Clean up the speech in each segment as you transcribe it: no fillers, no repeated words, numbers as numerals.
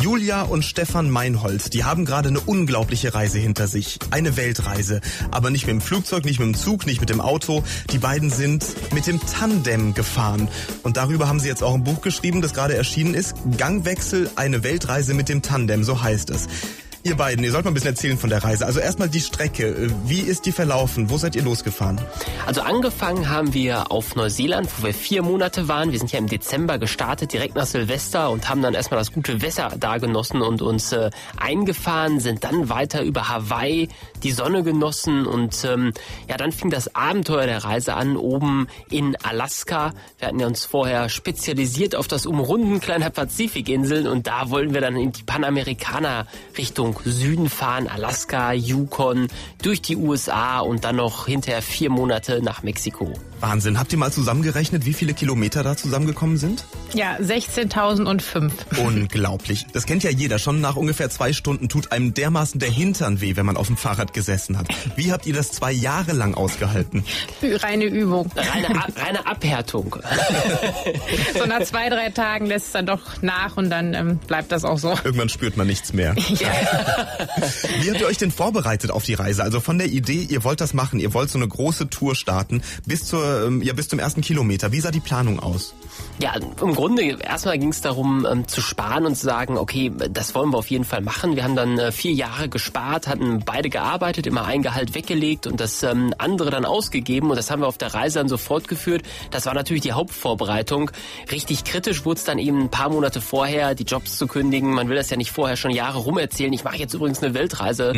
Julia und Stefan Meinhold, die haben gerade eine unglaubliche Reise hinter sich. Eine Weltreise. Aber nicht mit dem Flugzeug, nicht mit dem Zug, nicht mit dem Auto. Die beiden sind mit dem Tandem gefahren. Und darüber haben sie jetzt auch ein Buch geschrieben, das gerade erschienen ist. Gangwechsel, eine Weltreise mit dem Tandem, so heißt es. Ihr beiden, ihr sollt mal ein bisschen erzählen von der Reise. Also erstmal die Strecke. Wie ist die verlaufen? Wo seid ihr losgefahren? Also angefangen haben wir auf Neuseeland, wo wir 4 Monate waren. Wir sind ja im Dezember gestartet, direkt nach Silvester und haben dann erstmal das gute Wetter da genossen und uns eingefahren, sind dann weiter über Hawaii, die Sonne genossen und dann fing das Abenteuer der Reise an, oben in Alaska. Wir hatten ja uns vorher spezialisiert auf das Umrunden kleiner Pazifikinseln und da wollten wir dann in die Panamerikaner-Richtung Süden fahren, Alaska, Yukon, durch die USA und dann noch hinterher 4 Monate nach Mexiko. Wahnsinn. Habt ihr mal zusammengerechnet, wie viele Kilometer da zusammengekommen sind? Ja, 16.005. Unglaublich. Das kennt ja jeder. Schon nach ungefähr 2 Stunden tut einem dermaßen der Hintern weh, wenn man auf dem Fahrrad gesessen hat. Wie habt ihr das 2 Jahre lang ausgehalten? Reine Übung. Reine Abhärtung. So nach 2-3 Tagen lässt es dann doch nach und dann bleibt das auch so. Irgendwann spürt man nichts mehr. Ja. Wie habt ihr euch denn vorbereitet auf die Reise? Also von der Idee, ihr wollt das machen, ihr wollt so eine große Tour starten, bis zum ersten Kilometer. Wie sah die Planung aus? Ja, im Grunde erstmal ging es darum zu sparen und zu sagen, okay, das wollen wir auf jeden Fall machen. Wir haben dann 4 Jahre gespart, hatten beide gearbeitet, immer ein Gehalt weggelegt und das andere dann ausgegeben und das haben wir auf der Reise dann so fortgeführt. Das war natürlich die Hauptvorbereitung. Richtig kritisch wurde es dann eben ein paar Monate vorher, die Jobs zu kündigen. Man will das ja nicht vorher schon Jahre rumerzählen. Ich mache jetzt übrigens eine Weltreise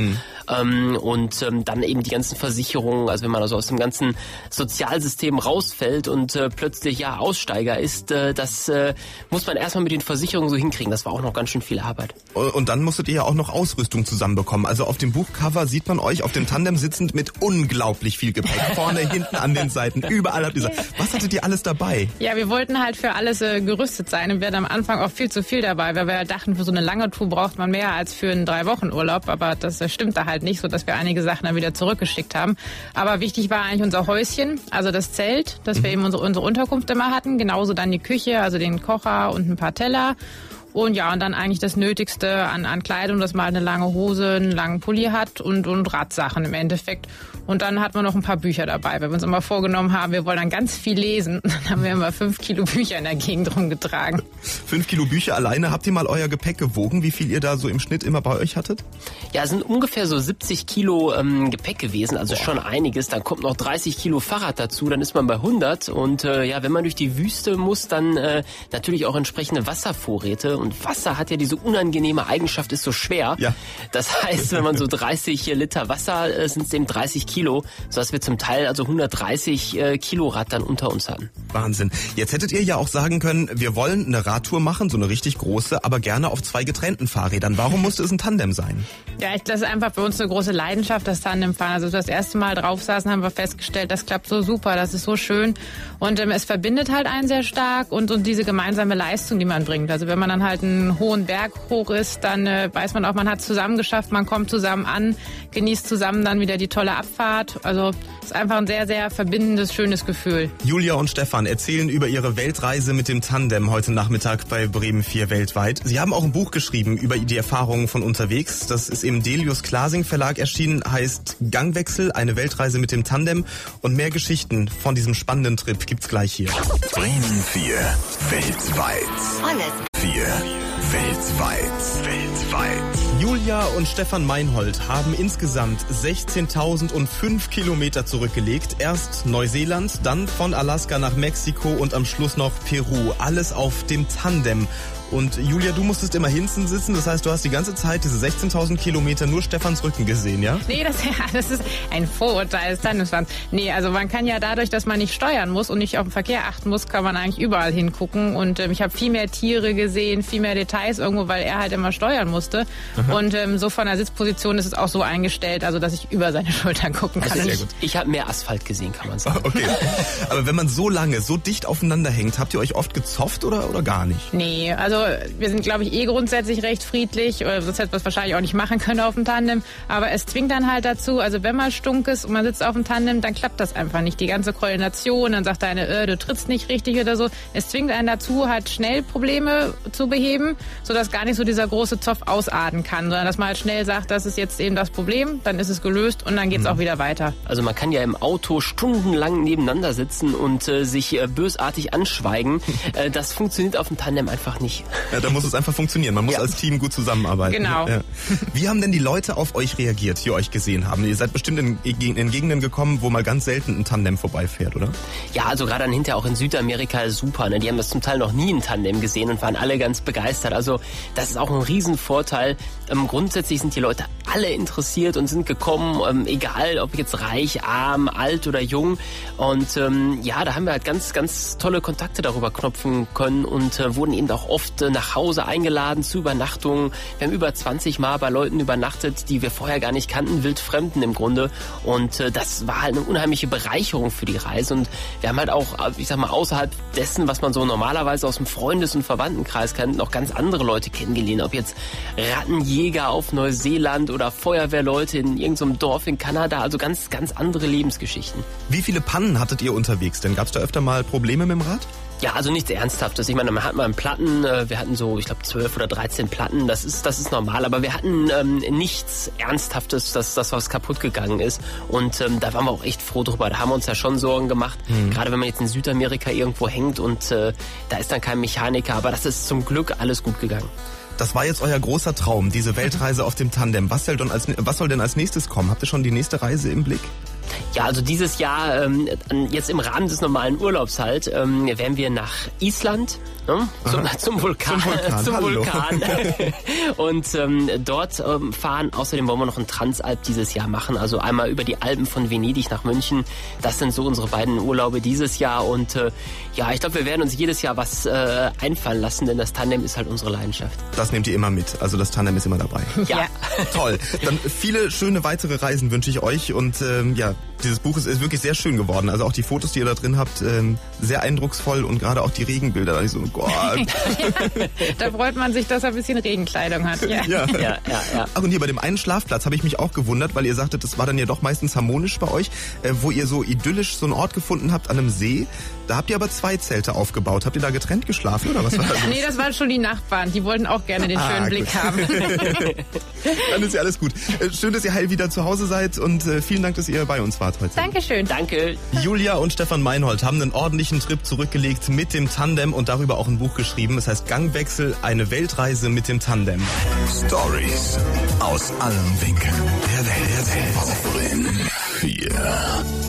und dann eben die ganzen Versicherungen, also wenn man also aus dem ganzen Sozialsystem rausfällt und plötzlich Aussteiger ist, das muss man erstmal mit den Versicherungen so hinkriegen. Das war auch noch ganz schön viel Arbeit. Und dann musstet ihr ja auch noch Ausrüstung zusammenbekommen. Also auf dem Buchcover sieht man euch auf dem Tandem sitzend mit unglaublich viel Gepäck. Vorne, hinten, an den Seiten, überall habt ihr gesagt. Was hattet ihr alles dabei? Ja, wir wollten halt für alles gerüstet sein und wir hatten am Anfang auch viel zu viel dabei, weil wir halt dachten, für so eine lange Tour braucht man mehr als für einen 3-Wochen-Urlaub. Aber das stimmte halt nicht, so dass wir einige Sachen dann wieder zurückgeschickt haben. Aber wichtig war eigentlich unser Häuschen, also das Zelt, dass wir eben unsere Unterkunft immer hatten. Genauso dann die Küche, also den Kocher und ein paar Teller. Und dann eigentlich das Nötigste an Kleidung, dass man eine lange Hose, einen langen Pulli hat und Radsachen im Endeffekt. Und dann hat man noch ein paar Bücher dabei, weil wir uns immer vorgenommen haben, wir wollen dann ganz viel lesen. Dann haben wir immer 5 Kilo Bücher in der Gegend rumgetragen. 5 Kilo Bücher alleine. Habt ihr mal euer Gepäck gewogen, wie viel ihr da so im Schnitt immer bei euch hattet? Ja, es sind ungefähr so 70 Kilo Gepäck gewesen, also schon einiges. Dann kommt noch 30 Kilo Fahrrad dazu, dann ist man bei 100. Und wenn man durch die Wüste muss, dann natürlich auch entsprechende Wasservorräte. Und Wasser hat ja diese unangenehme Eigenschaft, ist so schwer. Ja. Das heißt, wenn man so 30 Liter Wasser, sind es eben 30 Kilo, sodass wir zum Teil also 130 Kilo Rad dann unter uns hatten. Wahnsinn. Jetzt hättet ihr ja auch sagen können, wir wollen eine Radtour machen, so eine richtig große, aber gerne auf 2 getrennten Fahrrädern. Warum musste es ein Tandem sein? Ja, das ist einfach für uns eine große Leidenschaft, das Tandemfahren. Also als wir das erste Mal drauf saßen, haben wir festgestellt, das klappt so super, das ist so schön. Und es verbindet halt einen sehr stark und diese gemeinsame Leistung, die man bringt. Also wenn man dann halt einen hohen Berg hoch ist, dann weiß man auch, man hat es zusammen geschafft, man kommt zusammen an, genießt zusammen dann wieder die tolle Abfahrt. Also es ist einfach ein sehr, sehr verbindendes, schönes Gefühl. Julia und Stefan erzählen über ihre Weltreise mit dem Tandem heute Nachmittag bei Bremen 4 weltweit. Sie haben auch ein Buch geschrieben über die Erfahrungen von unterwegs. Das ist im Delius Klasing Verlag erschienen, heißt Gangwechsel, eine Weltreise mit dem Tandem. Und mehr Geschichten von diesem spannenden Trip gibt's gleich hier. Bremen 4 weltweit. Alles 4 weltweit. Julia und Stefan Meinhold haben insgesamt 16.005 Kilometer zurückgelegt. Erst Neuseeland, dann von Alaska nach Mexiko und am Schluss noch Peru. Alles auf dem Tandem. Und Julia, du musstest immer hinten sitzen, das heißt, du hast die ganze Zeit diese 16.000 Kilometer nur Stefans Rücken gesehen, ja? Nee, das ist ein Vorurteil des Tandemfahrens. Nee, also man kann ja dadurch, dass man nicht steuern muss und nicht auf den Verkehr achten muss, kann man eigentlich überall hingucken. Und ich habe viel mehr Tiere gesehen, viel mehr Details irgendwo, weil er halt immer steuern musste. Aha. Und so von der Sitzposition ist es auch so eingestellt, also dass ich über seine Schultern gucken kann. Also ich habe mehr Asphalt gesehen, kann man sagen. Okay, aber wenn man so lange, so dicht aufeinander hängt, habt ihr euch oft gezofft oder gar nicht? Nee, also wir sind, glaube ich, grundsätzlich recht friedlich, oder sonst hätte man es wahrscheinlich auch nicht machen können auf dem Tandem, aber es zwingt dann halt dazu, also wenn man stunk ist und man sitzt auf dem Tandem, dann klappt das einfach nicht. Die ganze Koordination, dann sagt einer, du trittst nicht richtig oder so. Es zwingt einen dazu, halt schnell Probleme zu beheben, sodass gar nicht so dieser große Zoff ausarten kann, sondern dass man halt schnell sagt, das ist jetzt eben das Problem, dann ist es gelöst und dann geht's auch wieder weiter. Also man kann ja im Auto stundenlang nebeneinander sitzen und sich bösartig anschweigen. Das funktioniert auf dem Tandem einfach nicht. Ja, da muss es einfach funktionieren. Man muss als Team gut zusammenarbeiten. Genau. Ja. Wie haben denn die Leute auf euch reagiert, die euch gesehen haben? Ihr seid bestimmt in Gegenden gekommen, wo mal ganz selten ein Tandem vorbeifährt, oder? Ja, also gerade dann hinterher auch in Südamerika super. Ne? Die haben das zum Teil noch nie in Tandem gesehen und waren alle ganz begeistert. Also das ist auch ein Riesenvorteil. Grundsätzlich sind die Leute alle interessiert und sind gekommen, egal ob jetzt reich, arm, alt oder jung. Und da haben wir halt ganz, ganz tolle Kontakte darüber knüpfen können und wurden eben auch oft nach Hause eingeladen zu Übernachtungen. Wir haben über 20 Mal bei Leuten übernachtet, die wir vorher gar nicht kannten, Wildfremden im Grunde. Und das war halt eine unheimliche Bereicherung für die Reise. Und wir haben halt auch, ich sag mal, außerhalb dessen, was man so normalerweise aus dem Freundes- und Verwandtenkreis kennt, noch ganz andere Leute kennengelernt. Ob jetzt Rattenjäger auf Neuseeland oder Feuerwehrleute in irgendeinem Dorf in Kanada. Also ganz, ganz andere Lebensgeschichten. Wie viele Pannen hattet ihr unterwegs denn? Gab es da öfter mal Probleme mit dem Rad? Ja, also nichts Ernsthaftes. Ich meine, man hat mal einen Platten, wir hatten so, ich glaube, 12 oder 13 Platten, das ist normal, aber wir hatten nichts Ernsthaftes, dass was kaputt gegangen ist und da waren wir auch echt froh drüber. Da haben wir uns ja schon Sorgen gemacht, gerade wenn man jetzt in Südamerika irgendwo hängt und da ist dann kein Mechaniker, aber das ist zum Glück alles gut gegangen. Das war jetzt euer großer Traum, diese Weltreise auf dem Tandem. Was soll denn als nächstes kommen? Habt ihr schon die nächste Reise im Blick? Ja, also dieses Jahr, jetzt im Rahmen des normalen Urlaubs halt, werden wir nach Island, ne? Zum Vulkan. Zum Vulkan. Und dort fahren. Außerdem wollen wir noch einen Transalp dieses Jahr machen. Also einmal über die Alpen von Venedig nach München. Das sind so unsere beiden Urlaube dieses Jahr. Und ich glaube, wir werden uns jedes Jahr was einfallen lassen, denn das Tandem ist halt unsere Leidenschaft. Das nehmt ihr immer mit. Also das Tandem ist immer dabei. Ja. Toll. Dann viele schöne weitere Reisen wünsche ich euch. Und dieses Buch ist wirklich sehr schön geworden. Also auch die Fotos, die ihr da drin habt, sehr eindrucksvoll und gerade auch die Regenbilder. Da ist so, Gott. Da freut man sich, dass er ein bisschen Regenkleidung hat. Ja. Ach, und hier bei dem einen Schlafplatz habe ich mich auch gewundert, weil ihr sagtet, das war dann ja doch meistens harmonisch bei euch, wo ihr so idyllisch so einen Ort gefunden habt an einem See. Da habt ihr aber 2 Zelte aufgebaut. Habt ihr da getrennt geschlafen oder was war das? Nee, das waren schon die Nachbarn. Die wollten auch gerne den schönen Blick haben. Dann ist ja alles gut. Schön, dass ihr heil wieder zu Hause seid und vielen Dank, dass ihr bei uns wart heute. Dankeschön. Danke. Julia und Stefan Meinhold haben einen ordentlichen Trip zurückgelegt mit dem Tandem und darüber auch ein Buch geschrieben. Es heißt Gangwechsel, eine Weltreise mit dem Tandem. Stories aus allen Winkeln der Welt. Auf Bremen 4.